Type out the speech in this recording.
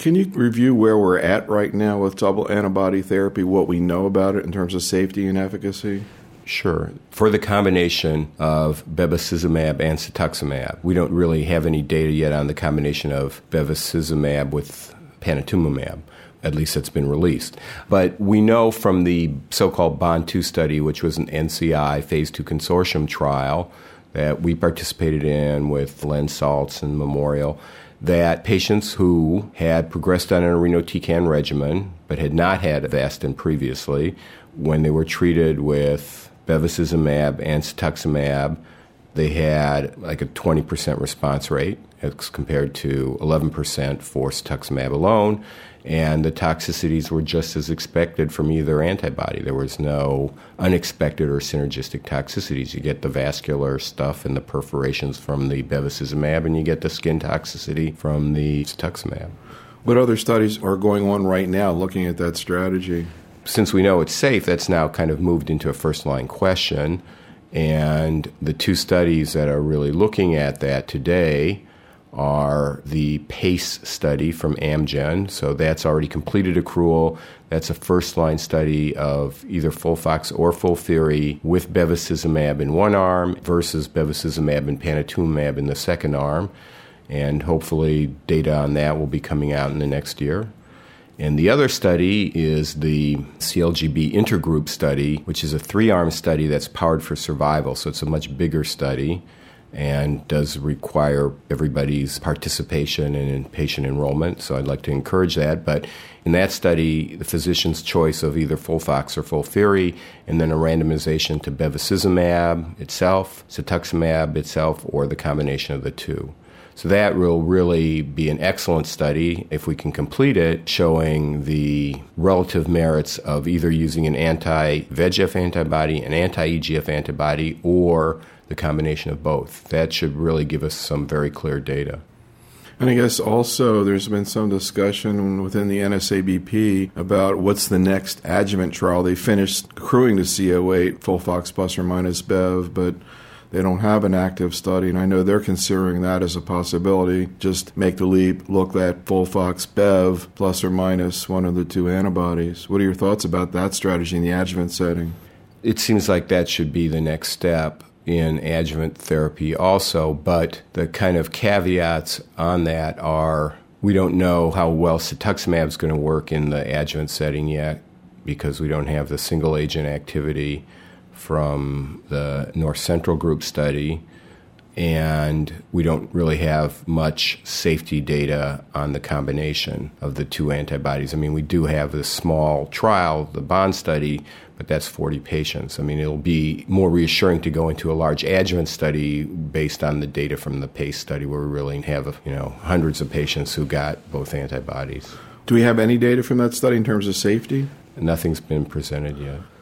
Can you review where we're at right now with double antibody therapy, what we know about it in terms of safety and efficacy? Sure. For the combination of bevacizumab and cetuximab, we don't really have any data yet on the combination of bevacizumab with panitumumab. At least it's been released. But we know from the so-called BOND-2 study, which was an NCI phase 2 consortium trial that we participated in with Len Saltz and Memorial, that patients who had progressed on an irinotecan regimen but had not had Avastin previously, when they were treated with bevacizumab and cetuximab, they had like a 20% response rate as compared to 11% for cetuximab alone, and the toxicities were just as expected from either antibody. There was no unexpected or synergistic toxicities. You get the vascular stuff and the perforations from the bevacizumab, and you get the skin toxicity from the cetuximab. What other studies are going on right now looking at that strategy? Since we know it's safe, that's now kind of moved into a first-line question. And the two studies that are really looking at that today are the PACE study from Amgen. So that's already completed accrual. That's a first-line study of either FOLFOX or FOLFIRI with bevacizumab in one arm versus bevacizumab and panitumumab in the second arm. And hopefully data on that will be coming out in the next year. And the other study is the CLGB intergroup study, which is a 3-arm study that's powered for survival. So it's a much bigger study and does require everybody's participation and patient enrollment. So I'd like to encourage that. But in that study, the physician's choice of either FOLFOX or FOLFIRI, and then a randomization to bevacizumab itself, cetuximab itself, or the combination of the two. So that will really be an excellent study if we can complete it, showing the relative merits of either using an anti-VEGF antibody, an anti-EGF antibody, or the combination of both. That should really give us some very clear data. And I guess also there's been some discussion within the NSABP about what's the next adjuvant trial. They finished accruing the CO8, FOLFOX plus or minus Bev, but they don't have an active study, and I know they're considering that as a possibility. Just make the leap, look at FOLFOX Bev plus or minus one of the two antibodies. What are your thoughts about that strategy in the adjuvant setting? It seems like that should be the next step in adjuvant therapy also, but the kind of caveats on that are we don't know how well cetuximab is going to work in the adjuvant setting yet because we don't have the single agent activity from the North Central Group study, and we don't really have much safety data on the combination of the two antibodies. I mean, we do have this small trial, the BOND study, but that's 40 patients. I mean, it'll be more reassuring to go into a large adjuvant study based on the data from the PACE study where we really have, hundreds of patients who got both antibodies. Do we have any data from that study in terms of safety? Nothing's been presented yet.